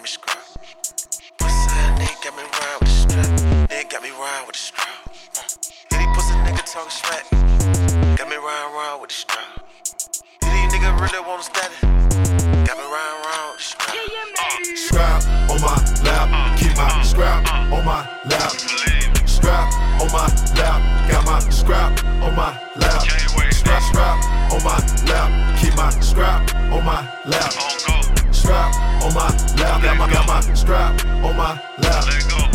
me scrapped. Pussy nigga got me round with the strap. Nigga got me round with the strap. Yeah, these pussy nigga talk smack. Got me round with the strap. Yeah, these nigga really wanna study. Got me round with the strap. Scrap on my lap, keep my scrap on my lap. Scrap on my lap, got my scrap on my lap. Scrap on my lap, keep my scrap on my lap. Strap on my lap, got my strap on my lap.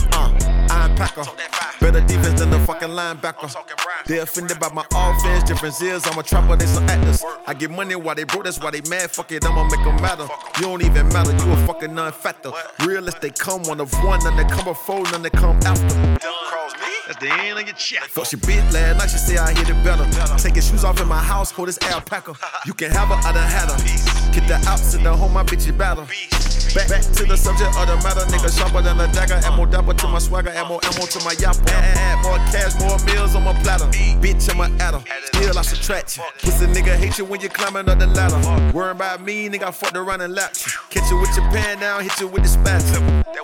I'm Packer, better defense than the fucking linebacker. They offended by my offense, difference is I'm a trapper, they some actors. I get money while they broke, that's why they mad, fuck it, I'ma make them matter. You don't even matter, you a fucking non-factor. Realist, they come one of one, none that come before, none that come after. That's the end of your chat. Fuck she bitch last night, she say I hit it better. Taking shoes off in my house, hold this alpaca. You can have her, I done had her. Get the opposite, don't hold my bitch, you battle. Back to the subject of the matter, nigga sharper than a dagger. Ammo dapper to my swagger, ammo to my yapper. Add more cash, more meals on my platter. Bitch, I'm a adder, still I subtract you. Pussy nigga hate you when you climbing up the ladder. Worry about me, nigga, I fucked around and lapped you. Catch you with your pan down, hit you with the spatula.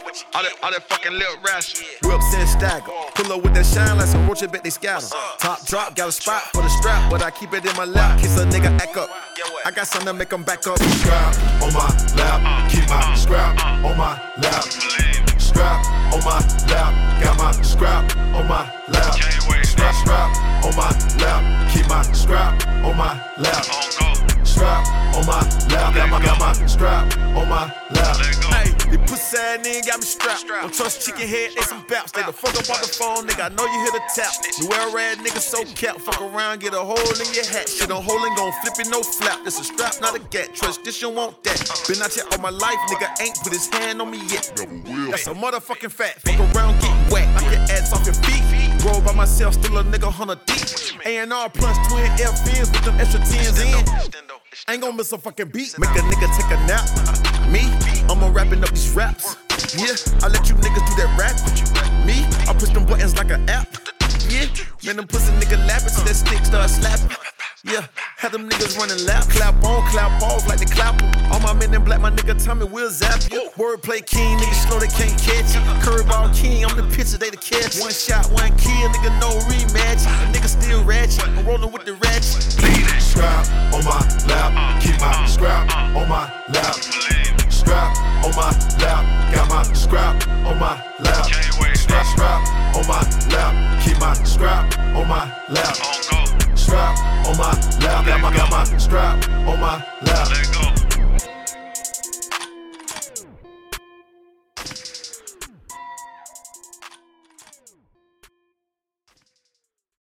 All that fucking little rash. Whips and stagger, pull up with that shine like some roaches, bet they scatter. Top drop, got a spot for the strap, but I keep it in my lap, case a nigga act up. I got something to make them back up. Scrap on my lap, keep my scrap on my lap. Scrap on my lap, got my scrap on my lap. Scrap on my lap, keep my scrap on my lap. Strap on my lap, got my strap on my lap. Hey, the pussy ass nigga got me strapped. Don't trust chicken head, they some baps. They the fuck up on the phone, nigga. I know you hear the tap. New era red nigga so capped. Fuck around, get a hole in your hat. Shit on hole and gon' flip it, no flap. This a strap, not a gat. Trust this, you want that. Been out here all my life, nigga ain't put his hand on me yet. That's a motherfucking fact. Fuck around, get wet. Knock your ass off your feet. Roll by myself, still a nigga 100 deep. A&R plus twin F-Fins with them extra 10s in. Ain't gon' miss a fucking beat. Make a nigga take a nap. Me, I'ma wrapping up these raps. Yeah, I let you niggas do that rap. Me, I push them buttons like an app. Yeah, man, them pussy nigga lapping till that stick start slapping. Yeah, had them niggas running lap, clap on, clap off like the clapper. All my men in black, my nigga Tommy will zap you. Wordplay king, niggas slow, they can't catch you. Curveball king, I'm the pitcher, they the catch. One shot, one kill, nigga, no rematch. A nigga still ratchet, I'm rolling with the ratchet. Scrap on my lap, keep my scrap on my lap. Scrap on my lap, got my scrap on my lap. Scrap on my lap, keep my scrap on my lap. Strap on my lap, got my strap on my lap.